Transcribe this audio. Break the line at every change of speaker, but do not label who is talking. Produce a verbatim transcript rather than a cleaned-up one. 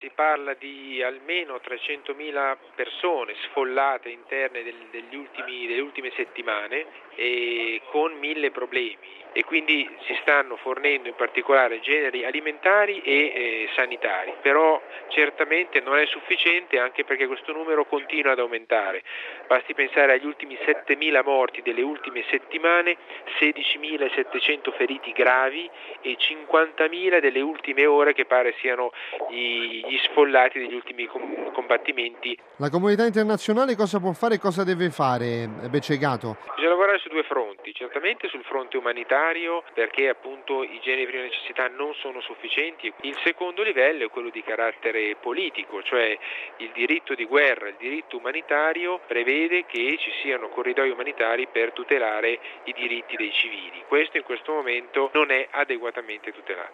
Si parla di almeno trecentomila persone sfollate interne del, degli ultimi, delle ultime settimane e con mille problemi, e quindi si stanno fornendo in particolare generi alimentari e eh, sanitari, però certamente non è sufficiente, anche perché questo numero continua ad aumentare. Basti pensare agli ultimi settemila morti delle ultime settimane, sedicimilasettecento feriti gravi e cinquantamila delle ultime ore, che pare siano gli, gli sfollati degli ultimi com- combattimenti.
La comunità internazionale cosa può fare e cosa deve fare, Becegato?
Bisogna lavorare su due fronti, certamente sul fronte umanitario, perché appunto i generi di prima necessità non sono sufficienti. Il secondo livello è quello di carattere politico, cioè il diritto di guerra, il diritto umanitario prevede che ci siano corridoi umanitari per tutelare i diritti dei civili. Questo in questo momento non è adeguatamente tutelato.